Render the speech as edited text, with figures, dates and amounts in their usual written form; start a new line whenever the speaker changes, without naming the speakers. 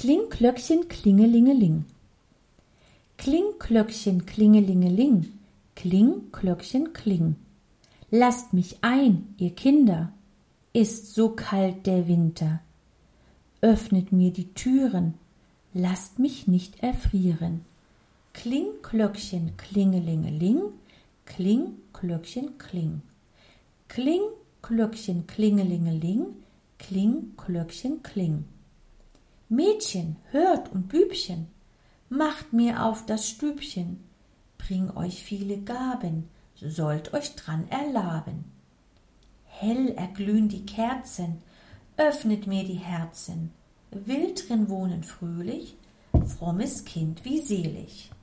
Klingglöckchen, klingelingeling. Klingglöckchen, klingelingeling, kling, Glöckchen, kling. Lasst mich ein, ihr Kinder, ist so kalt der Winter. Öffnet mir die Türen, lasst mich nicht erfrieren. Kling, Glöckchen, klingelingeling, kling, Glöckchen, kling. Kling, Glöckchen, klingelingeling, kling, Glöckchen, kling. Mädchen, hört und Bübchen, macht mir auf das Stübchen, bring euch viele Gaben, sollt euch dran erlaben. Hell erglühen die Kerzen, öffnet mir die Herzen, will drin wohnen fröhlich, frommes Kind wie selig.